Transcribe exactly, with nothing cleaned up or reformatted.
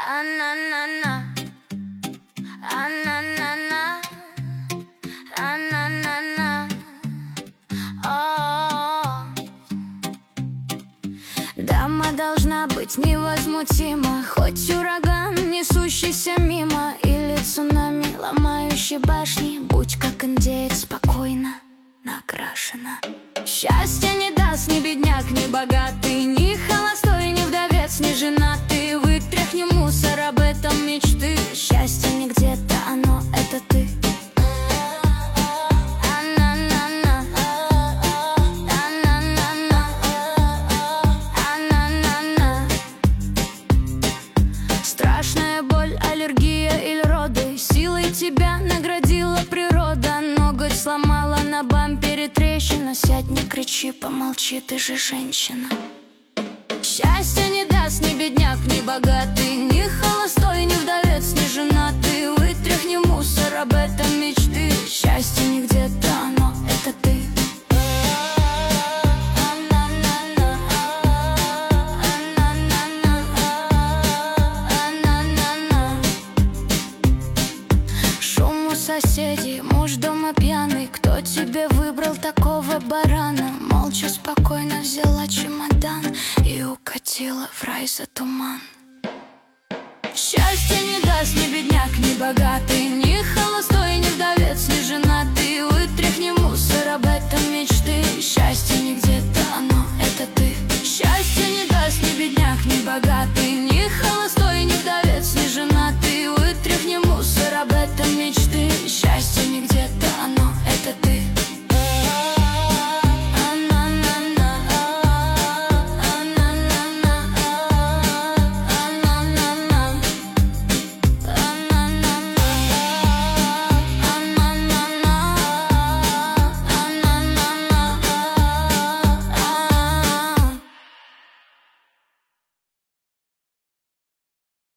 А-на-на-на, а-на-на-на, а-на-на-на. О-о-о. Дама должна быть невозмутима, хоть ураган, несущийся мимо, или цунами, ломающий башни. Будь как индеец, спокойно накрашена. Счастья не даст ни бедняк, ни богатый, ни холостой, ни вдовец, ни женатый. Вытряхни мусор, об этом мечты. Счастье не где-то, оно — это ты. А-на-на-на, а-на-на-на, а-на-на-на. Страшная боль, аллергия или роды, силой тебя наградила природа. Ноготь сломала, на бампере трещина. Сядь, не кричи, помолчи, ты же женщина. Счастья не даст ни бедняк, ни богатый, ни холостой, ни вдовец, ни женатый. Вытряхни мусор, об этом мечты. Счастье не где-то, оно — это ты. Шум у соседей, муж дома пьяный. Кто тебе выбрал такого барана? Молча, спокойно взяла чемодан и укатила в рай за туман. Счастье не даст ни бедняк, ни богатый,